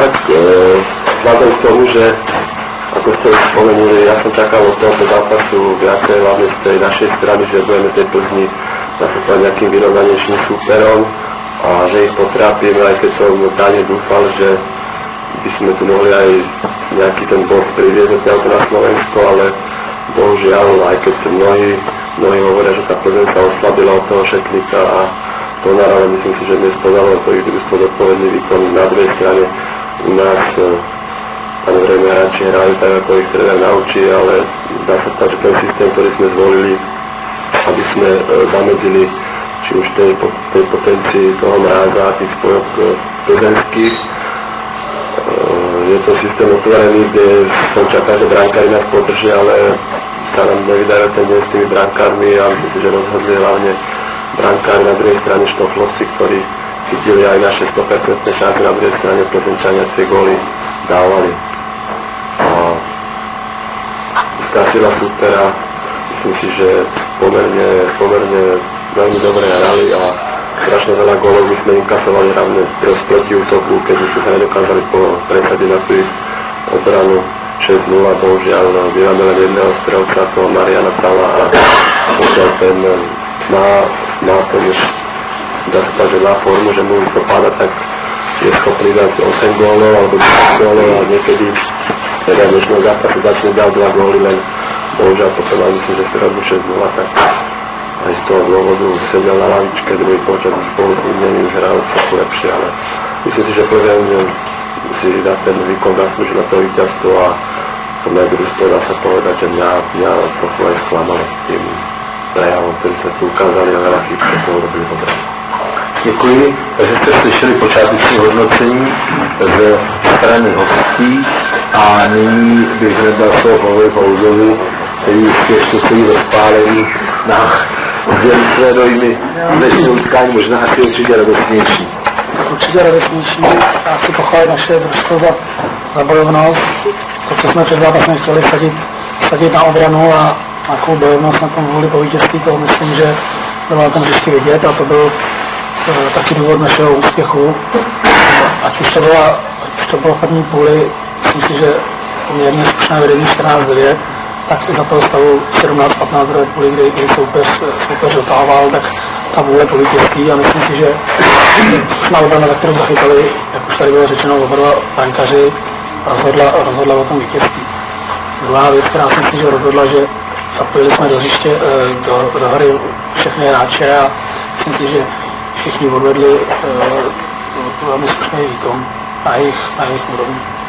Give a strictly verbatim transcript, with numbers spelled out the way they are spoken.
tak vzhľadom k tomu, že ako ste už spomenuli, ja som čakal od tohoto zápasu viacej hlavne z tej našej strany, že budeme tej Plzni zase nejakým vyrovnanejším súperom a že ich potrápime, aj keď som tajne dúfal, že by sme tu mohli aj nejaký ten bod priviezť na Slovensko, ale bohužiaľ, aj keď mnohí, mnohí hovoria, že tá Plzeň sa oslabila od toho Šetlíka a Tonára, ale myslím si, že dnes podalo to ich družstvo zodpovedný výkon. Na druhej strane u nás samozrejme hráči hrajú tak, ako ich tréner naučí, ale dá sa stať, že ten systém, ktorý sme zvolili, aby sme zamedzili či už tej, tej potencii toho Mráza a tých spojok plzeňských. Je to systém otvorený, kde som čakal, že brankári nás podržia, ale sa nám nevydajú ten deň s tými brankármi a myslím si, že rozhodli hlavne brankári na druhej strane Štoflovci, ktorí chytili aj naše sto percent šance, na druhej strane Plzeňčania tie góly dávali. A tá sila supera, myslím si, že pomerne, pomerne veľmi dobre hrali a strašne veľa gólov my sme inkasovali hlavne z protiútoku, keď sme sa nedokázali presadiť na tú ich obranu šesť nula, bohužiaľ vyráme len jedného strelca, toho Mariana Tala a pokiaľ ten má, má ten už dá sa že má formu, že mu to páda, tak je schopný dať osem gólov alebo desať gólov a niekedy teda dnešného zápasu začne dať dva góly, len bohužiaľ potom aj myslím, že si robí šesť nula, tak aj z toho dôvodu sedel na lavičke, druhý počet spolu s iným hral trochu lepšie, ale myslím si, že Plzeň si dá ten výkon zaslúži na to víťazstvo a to moje družstvo dá sa povedať, že mňa, mňa trochu aj sklamalo tým prejavom, ktorý sme tu ukázali a veľa chyb, čo sme urobili dobre. Děkuji, že jste slyšeli počáteční hodnocení ze strany hostí a nyní bych hned dal slovo Pavlovi Pauzovi, který ještě stojí ve spálení na sdělit své dojmy dnešní utkání, možná asi určitě radostnější. Určitě radostnější, já chci pochválit naše družstvo za, za bojovnost, to, co jsme před zápasem chtěli sadit, sadit na obranu a nějakou bojovnost na tom vůli po vítězství, to myslím, že bylo na tom vždycky vidět a to byl e, taky důvod našeho úspěchu. Ať už to byla, ať už to bylo v první půli, myslím si, že poměrně slušné vedení čtrnáct devět, tak i za toho stavu sedmnáct patnáct druhé půli, kdy, kdy soupeř, soupeř dotával, tak ta vůle po vítězství a myslím si, že na obrana, za kterou zachytali, jak už tady bylo řečeno, oba dva brankaři, rozhodla, rozhodla o tom vítězství. Druhá věc, která si myslím, že rozhodla, že zapojili jsme do hřiště, do, do hry všechny hráče a myslím si, že všichni odvedli velmi slušný výkon na jejich, na jejich úrovni.